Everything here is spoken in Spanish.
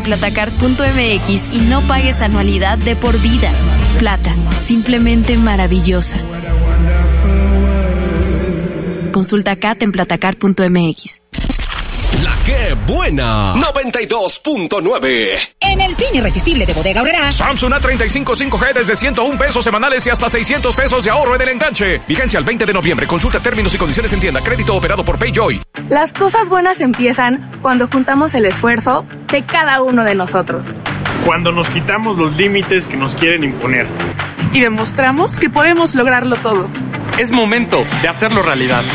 platacart.mx y no pagues anualidad de por vida. Plata, simplemente maravillosa. Consulta CAT en platacart.mx. La que buena 92.9. En el fin irresistible de Bodega Aurrerá, Samsung A35 5G desde 101 pesos semanales y hasta 600 pesos de ahorro en el enganche. Vigencia el 20 de noviembre. Consulta términos y condiciones en tienda. Crédito operado por PayJoy. Las cosas buenas empiezan cuando juntamos el esfuerzo de cada uno de nosotros. Cuando nos quitamos los límites que nos quieren imponer. Y demostramos que podemos lograrlo todo. Es momento de hacerlo realidad.